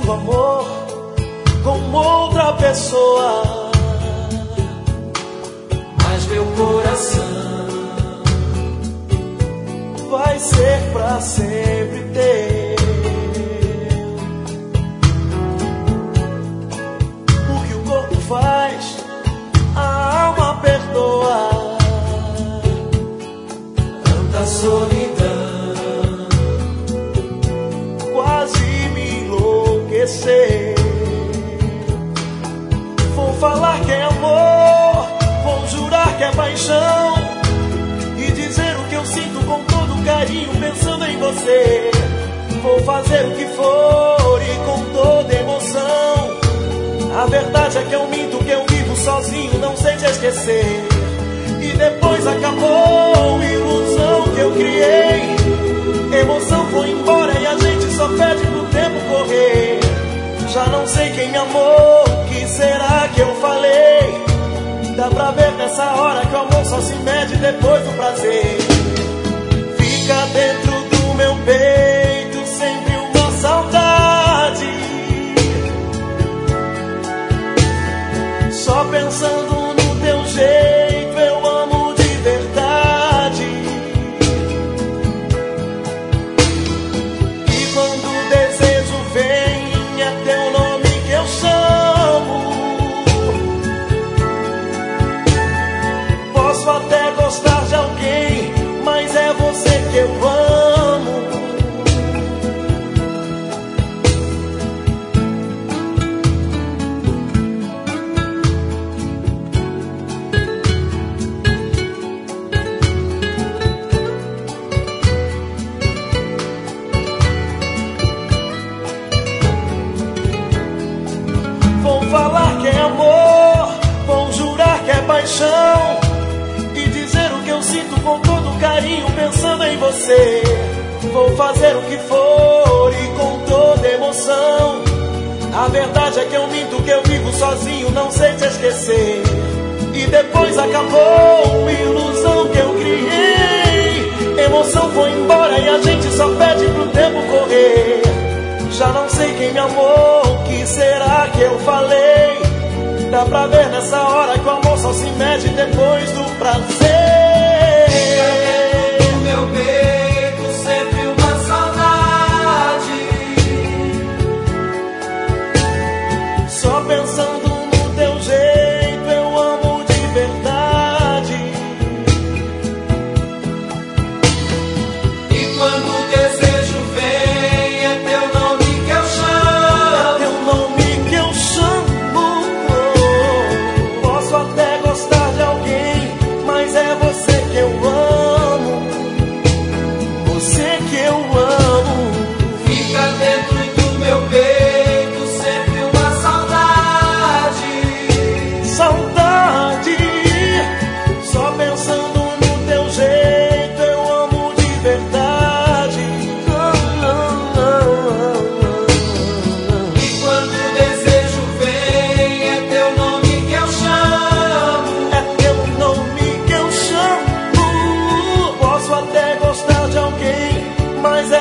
fazendo amor com outra pessoa, mas meu coração vai ser pra sempre teu. O que o corpo faz, a alma perdoa. Tanta solidão Quase me enlouquecer. Vou falar que é amor, vou jurar que é paixão, e dizer o que eu sinto com todo carinho, pensando em você. Vou fazer o que for e com toda emoção. A verdade é que eu minto, que eu vivo sozinho, não sei te esquecer. E depois acabou, ilusão que eu criei. Emoção foi embora e a gente só pede pro tempo correr. Já não sei quem me amou, o que será que eu falei? Dá pra ver nessa hora que o amor só se mede depois do prazer. Fica dentro do meu peito sempre uma saudade, só pensando no teu jeito, eu amo de verdade. E quando o desejo vem, é teu nome que eu chamo. Posso até gostar de alguém, mas é você que eu amo. Vou falar que é amor, vou jurar que é paixão, e dizer o que eu sinto com todo carinho, pensando em você. Vou fazer o que for e com toda emoção. A verdade é que eu minto, que eu vivo sozinho, não sei te esquecer. E depois acabou, uma ilusão que eu criei. Emoção foi embora e a gente só pede pro tempo correr. Já não sei quem me amou, o que será que eu falei? Dá pra ver nessa hora que o amor só se mede depois do prazer. no meu peito sempre uma saudade, Só pensando no teu jeito, eu amo de verdade. e quando o desejo vem, é teu nome que eu chamo. É teu nome que eu chamo. Posso até gostar de alguém, mas é você que eu amo. Você que eu amo. Fica dentro do meu peito sempre uma saudade, Saudade, só pensando no teu jeito, eu amo de verdade. e quando o desejo vem, é teu nome que eu chamo. É teu nome que eu chamo. Posso até gostar de alguém, mas é